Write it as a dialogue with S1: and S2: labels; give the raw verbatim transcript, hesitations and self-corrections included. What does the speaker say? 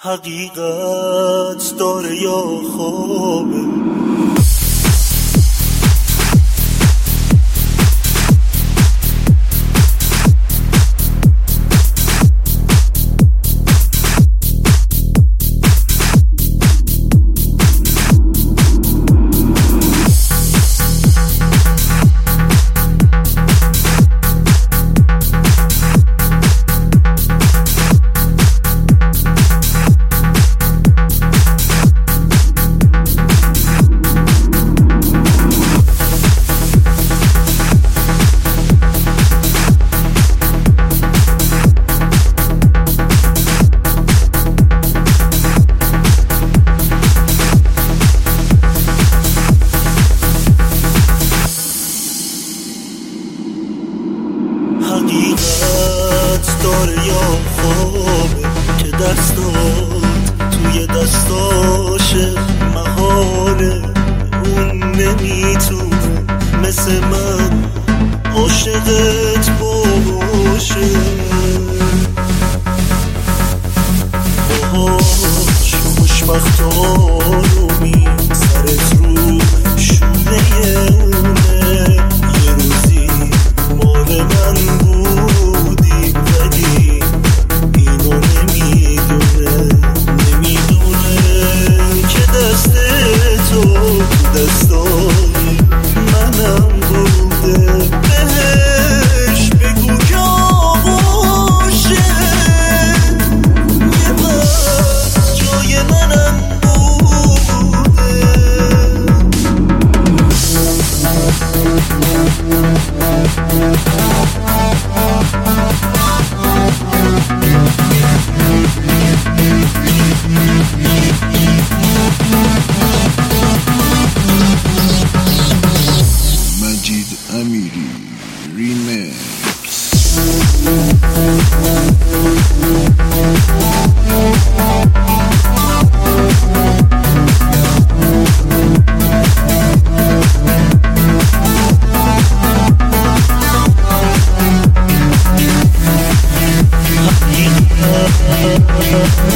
S1: حقیقت داره یا خوابه؟ حقیقت داره یا خوابه که دستات توی دستاشه محاله اون نمیتونه مثل من عاشقت باشه باهاش خوشبخت آرومی سرت رو شونه اونه یه روزی مال من بودی ولی اینو نمیدونه نمیدونه که دست تو دستای منم بوده بهش بگو که آغوشه یه وقت جای منم
S2: مجید امیری ریمیکس.
S1: حقیقت